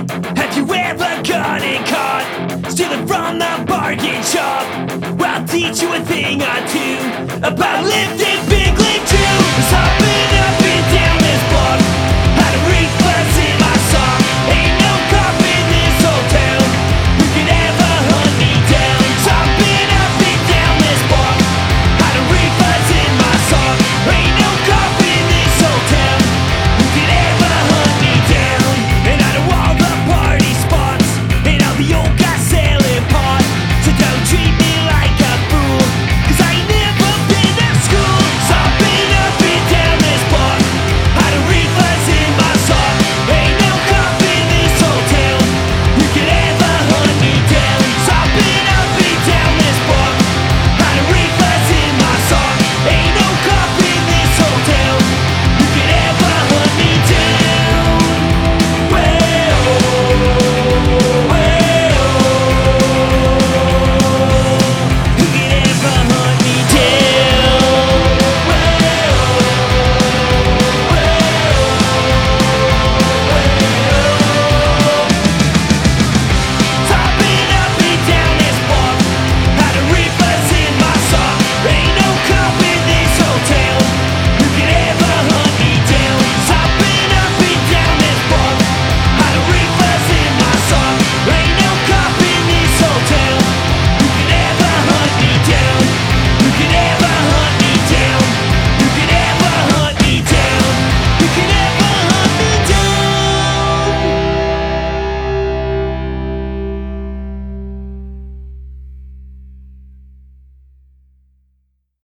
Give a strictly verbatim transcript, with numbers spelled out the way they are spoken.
Have you ever gotten caught stealing from the bargain shop? Well, I'll teach you a thing or two about lifting